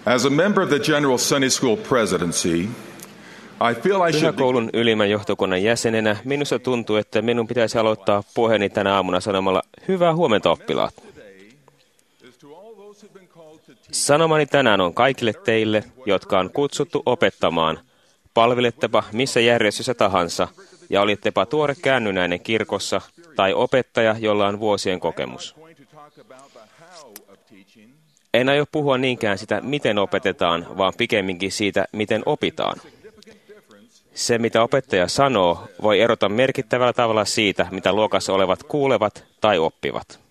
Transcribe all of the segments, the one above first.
As a member of the General Sunday School presidency, I feel I should Pyhäkoulun ylimmän johtokunnan jäsenenä minusta tuntuu, että minun pitäisi aloittaa puheeni tänä aamuna sanomalla hyvää huomenta oppilaat. Sanomani tänään on kaikille teille, jotka on kutsuttu opettamaan, palvelettepa missä järjestössä tahansa ja olittepa tuore käännynäinen kirkossa tai opettaja, jolla on vuosien kokemus. En aio puhua niinkään sitä, miten opetetaan, vaan pikemminkin siitä, miten opitaan. Se, mitä opettaja sanoo, voi erota merkittävällä tavalla siitä, mitä luokassa olevat kuulevat tai oppivat.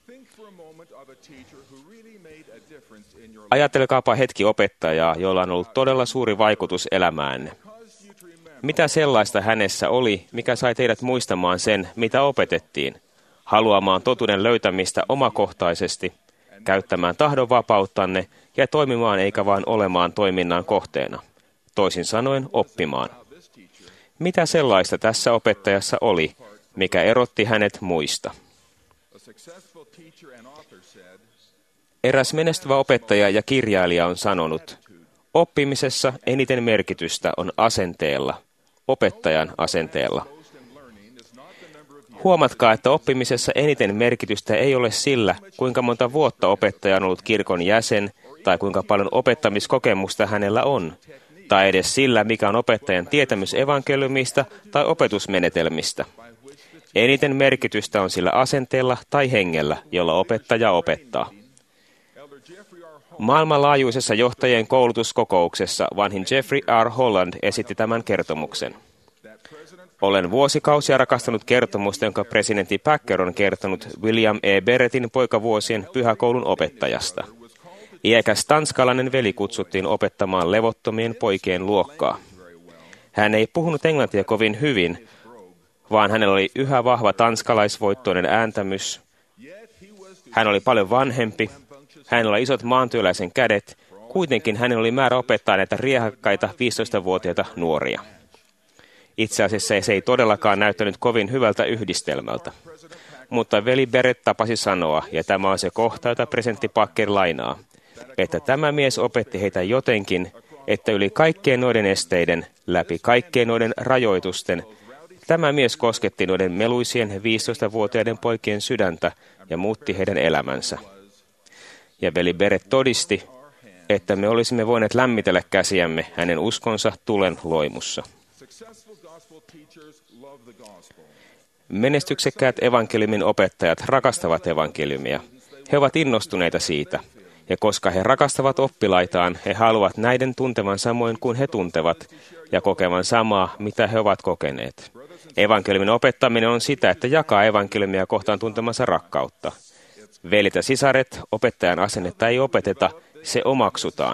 Ajatelkaapa hetki opettajaa, jolla on ollut todella suuri vaikutus elämäänne. Mitä sellaista hänessä oli, mikä sai teidät muistamaan sen, mitä opetettiin, haluamaan totuuden löytämistä omakohtaisesti, käyttämään tahdonvapauttanne ja toimimaan eikä vain olemaan toiminnan kohteena, toisin sanoen oppimaan. Mitä sellaista tässä opettajassa oli, mikä erotti hänet muista? Eräs menestyvä opettaja ja kirjailija on sanonut, oppimisessa eniten merkitystä on asenteella, opettajan asenteella. Huomatkaa, että oppimisessa eniten merkitystä ei ole sillä, kuinka monta vuotta opettaja on ollut kirkon jäsen tai kuinka paljon opettamiskokemusta hänellä on, tai edes sillä, mikä on opettajan tietämys evankeliumista tai opetusmenetelmistä. Eniten merkitystä on sillä asenteella tai hengellä, jolla opettaja opettaa. Maailmanlaajuisessa johtajien koulutuskokouksessa vanhin Jeffrey R. Holland esitti tämän kertomuksen. Olen vuosikausia rakastanut kertomusta, jonka presidentti Packer on kertonut William E. Barrettin poikavuosien pyhäkoulun opettajasta. Iäkäs tanskalainen veli kutsuttiin opettamaan levottomien poikien luokkaa. Hän ei puhunut englantia kovin hyvin, vaan hänellä oli yhä vahva tanskalaisvoittoinen ääntämys. Hän oli paljon vanhempi, hänellä oli isot maantyöläisen kädet, kuitenkin hänellä oli määrä opettaa näitä riehakkaita 15-vuotiaita nuoria. Itse asiassa se ei todellakaan näyttänyt kovin hyvältä yhdistelmältä. Mutta veli Barrett tapasi sanoa, ja tämä on se kohta, jota presidentti Packer lainaa, että tämä mies opetti heitä jotenkin, että yli kaikkien noiden esteiden, läpi kaikkien noiden rajoitusten, tämä mies kosketti noiden meluisien 15-vuotiaiden poikien sydäntä ja muutti heidän elämänsä. Ja veli Barrett todisti, että me olisimme voineet lämmitellä käsiämme hänen uskonsa tulen loimussa. Menestyksekkäät evankeliumin opettajat rakastavat evankeliumia. He ovat innostuneita siitä, ja koska he rakastavat oppilaitaan, he haluavat näiden tuntevan samoin kuin he tuntevat, ja kokevan samaa, mitä he ovat kokeneet. Evankeliumin opettaminen on sitä, että jakaa evankeliumia kohtaan tuntemansa rakkautta. Velit ja sisaret, opettajan asennetta ei opeteta, se omaksutaan.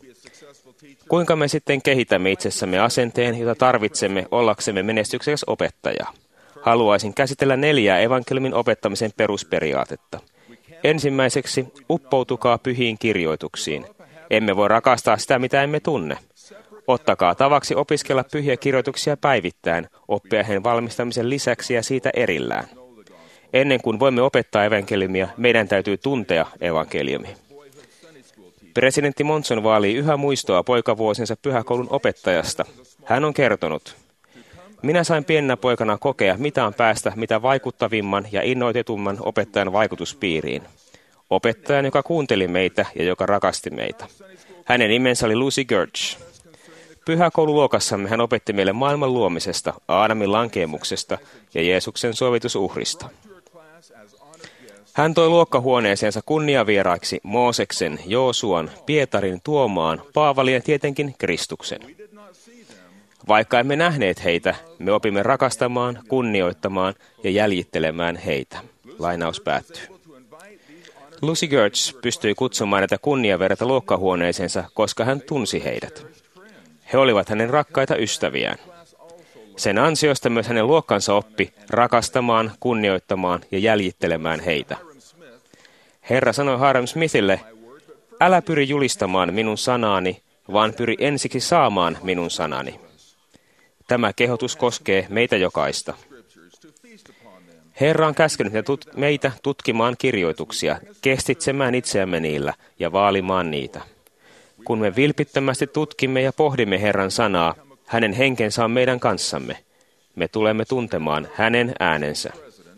Kuinka me sitten kehitämme itsessämme asenteen, jota tarvitsemme ollaksemme menestyksekäs opettaja? Haluaisin käsitellä 4 evankeliumin opettamisen perusperiaatetta. Ensimmäiseksi, uppoutukaa pyhiin kirjoituksiin. Emme voi rakastaa sitä, mitä emme tunne. Ottakaa tavaksi opiskella pyhiä kirjoituksia päivittäin, oppia heidän valmistamisen lisäksi ja siitä erillään. Ennen kuin voimme opettaa evankeliumia, meidän täytyy tuntea evankeliumi. Presidentti Monson vaalii yhä muistoa poikavuosinsa pyhäkoulun opettajasta. Hän on kertonut, minä sain pienenä poikana kokea, mitä on päästä mitä vaikuttavimman ja innoitetumman opettajan vaikutuspiiriin. Opettajan, joka kuunteli meitä ja joka rakasti meitä. Hänen nimensä oli Lucy Gertsch. Pyhäkoululuokassamme hän opetti meille maailman luomisesta, Aadamin lankeemuksesta ja Jeesuksen sovitusuhrista. Hän toi luokkahuoneeseensa kunniavieraiksi Mooseksen, Joosuan, Pietarin, Tuomaan, Paavalin ja tietenkin Kristuksen. Vaikka emme nähneet heitä, me opimme rakastamaan, kunnioittamaan ja jäljittelemään heitä. Lainaus päättyy. Lucy Gertsch pystyi kutsumaan näitä kunniaverta luokkahuoneeseensa, koska hän tunsi heidät. He olivat hänen rakkaita ystäviään. Sen ansiosta myös hänen luokkansa oppi rakastamaan, kunnioittamaan ja jäljittelemään heitä. Herra sanoi Hiram Smithille, älä pyri julistamaan minun sanaani, vaan pyri ensiksi saamaan minun sanani. Tämä kehotus koskee meitä jokaista. Herra on käskenyt meitä tutkimaan kirjoituksia, kestitsemään itseämme niillä ja vaalimaan niitä. Kun me vilpittömästi tutkimme ja pohdimme Herran sanaa, hänen henkensä on meidän kanssamme. Me tulemme tuntemaan hänen äänensä.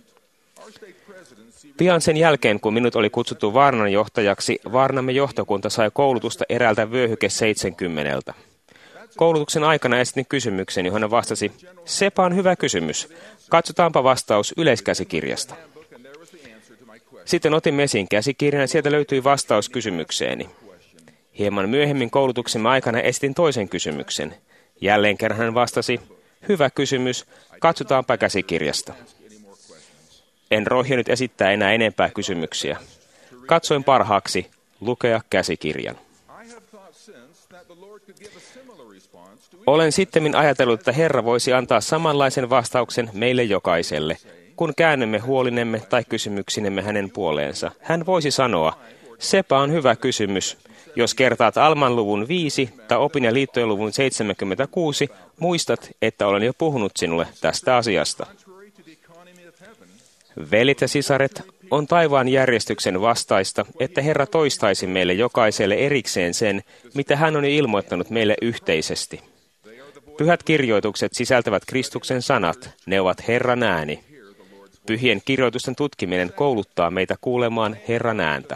Pian sen jälkeen, kun minut oli kutsuttu Varnan johtajaksi, Varnamme johtokunta sai koulutusta eräältä vyöhyke 70. Koulutuksen aikana esitin kysymyksen, johon hän vastasi, sepä on hyvä kysymys. Katsotaanpa vastaus yleiskäsikirjasta. Sitten otimme esiin käsikirjan ja sieltä löytyi vastaus kysymykseeni. Hieman myöhemmin koulutuksemme aikana esitin toisen kysymyksen. Jälleen kerran hän vastasi, hyvä kysymys, katsotaanpa käsikirjasta. En rohjennut esittää enää enempää kysymyksiä. Katsoin parhaaksi lukea käsikirjan. Olen sittemmin ajatellut, että Herra voisi antaa samanlaisen vastauksen meille jokaiselle, kun käännymme huolinemme tai kysymyksinemme hänen puoleensa. Hän voisi sanoa, sepä on hyvä kysymys. Jos kertaat Alman luvun 5 tai Opin ja liittojen luvun 76, muistat, että olen jo puhunut sinulle tästä asiasta. Velit ja sisaret, on taivaan järjestyksen vastaista, että Herra toistaisi meille jokaiselle erikseen sen, mitä hän on ilmoittanut meille yhteisesti. Pyhät kirjoitukset sisältävät Kristuksen sanat, ne ovat Herran ääni. Pyhien kirjoitusten tutkiminen kouluttaa meitä kuulemaan Herran ääntä.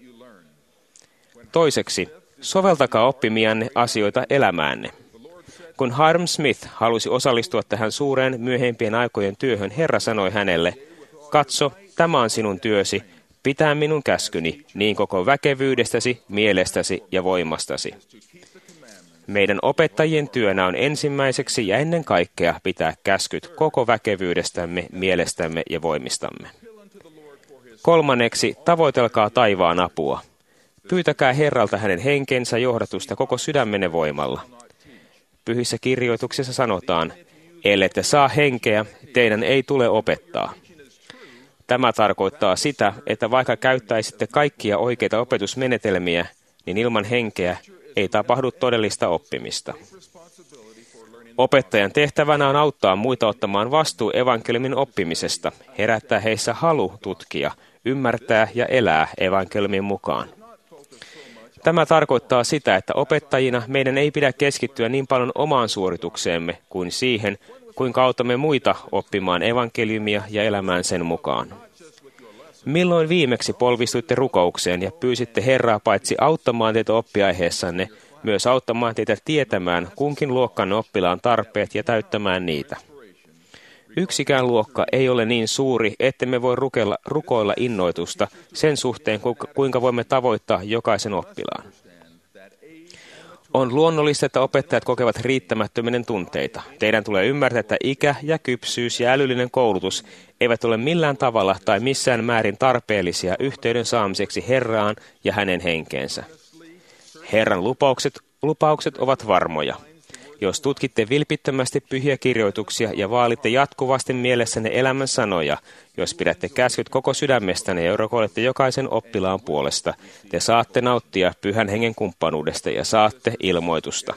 Toiseksi, soveltakaa oppimianne asioita elämäänne. Kun Hiram Smith halusi osallistua tähän suureen myöhempien aikojen työhön, Herra sanoi hänelle, katso, tämä on sinun työsi, pitää minun käskyni, niin koko väkevyydestäsi, mielestäsi ja voimastasi. Meidän opettajien työnä on ensimmäiseksi ja ennen kaikkea pitää käskyt koko väkevyydestämme, mielestämme ja voimistamme. Kolmanneksi, tavoitelkaa taivaan apua. Pyytäkää Herralta hänen henkensä johdatusta koko sydämenne voimalla. Pyhissä kirjoituksissa sanotaan, ellette saa henkeä, teidän ei tule opettaa. Tämä tarkoittaa sitä, että vaikka käyttäisitte kaikkia oikeita opetusmenetelmiä, niin ilman henkeä ei tapahdu todellista oppimista. Opettajan tehtävänä on auttaa muita ottamaan vastuu evankeliumin oppimisesta, herättää heissä halu tutkia, ymmärtää ja elää evankeliumin mukaan. Tämä tarkoittaa sitä, että opettajina meidän ei pidä keskittyä niin paljon omaan suoritukseemme kuin siihen, kuinka autamme muita oppimaan evankeliumia ja elämään sen mukaan. Milloin viimeksi polvistuitte rukoukseen ja pyysitte Herraa paitsi auttamaan teitä oppiaiheessanne, myös auttamaan teitä tietämään kunkin luokkanne oppilaan tarpeet ja täyttämään niitä? Yksikään luokka ei ole niin suuri, ettemme voi rukoilla innoitusta sen suhteen, kuinka voimme tavoittaa jokaisen oppilaan. On luonnollista, että opettajat kokevat riittämättömyyden tunteita. Teidän tulee ymmärtää, että ikä ja kypsyys ja älyllinen koulutus eivät ole millään tavalla tai missään määrin tarpeellisia yhteyden saamiseksi Herraan ja hänen henkeensä. Herran lupaukset ovat varmoja. Jos tutkitte vilpittömästi pyhiä kirjoituksia ja vaalitte jatkuvasti mielessänne elämän sanoja, jos pidätte käskyt koko sydämestänne ja rukoilette jokaisen oppilaan puolesta, te saatte nauttia pyhän hengen kumppanuudesta ja saatte ilmoitusta.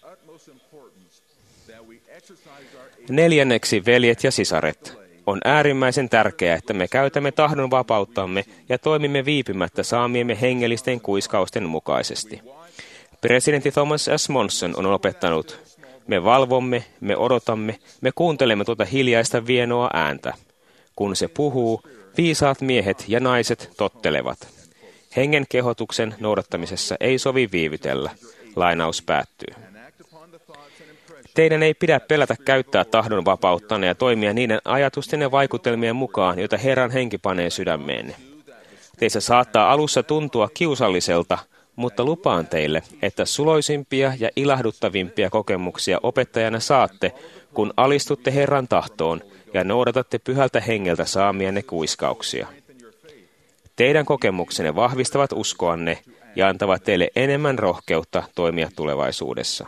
Neljänneksi, veljet ja sisaret. On äärimmäisen tärkeää, että me käytämme tahdon vapauttamme ja toimimme viipymättä saamiemme hengellisten kuiskausten mukaisesti. Presidentti Thomas S. Monson on opettanut, me valvomme, me odotamme, me kuuntelemme tuota hiljaista vienoa ääntä. Kun se puhuu, viisaat miehet ja naiset tottelevat. Hengen kehotuksen noudattamisessa ei sovi viivytellä. Lainaus päättyy. Teidän ei pidä pelätä käyttää tahdon vapauttanne ja toimia niiden ajatusten ja vaikutelmien mukaan, joita Herran henki panee sydämeenne. Teissä saattaa alussa tuntua kiusalliselta, mutta lupaan teille, että suloisimpia ja ilahduttavimpia kokemuksia opettajana saatte, kun alistutte Herran tahtoon ja noudatatte pyhältä hengeltä saamianne kuiskauksia. Teidän kokemuksenne vahvistavat uskoanne ja antavat teille enemmän rohkeutta toimia tulevaisuudessa.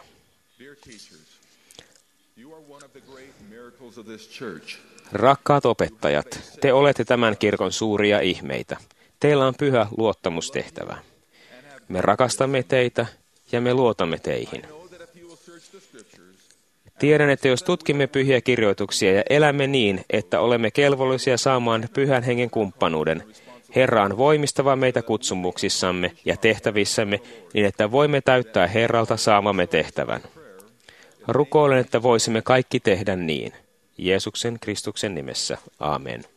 Rakkaat opettajat, te olette tämän kirkon suuria ihmeitä. Teillä on pyhä luottamustehtävä. Me rakastamme teitä ja me luotamme teihin. Tiedän, että jos tutkimme pyhiä kirjoituksia ja elämme niin, että olemme kelvollisia saamaan pyhän hengen kumppanuuden, Herra on voimistava meitä kutsumuksissamme ja tehtävissämme niin, että voimme täyttää Herralta saamamme tehtävän. Rukoilen, että voisimme kaikki tehdä niin. Jeesuksen Kristuksen nimessä. Amen.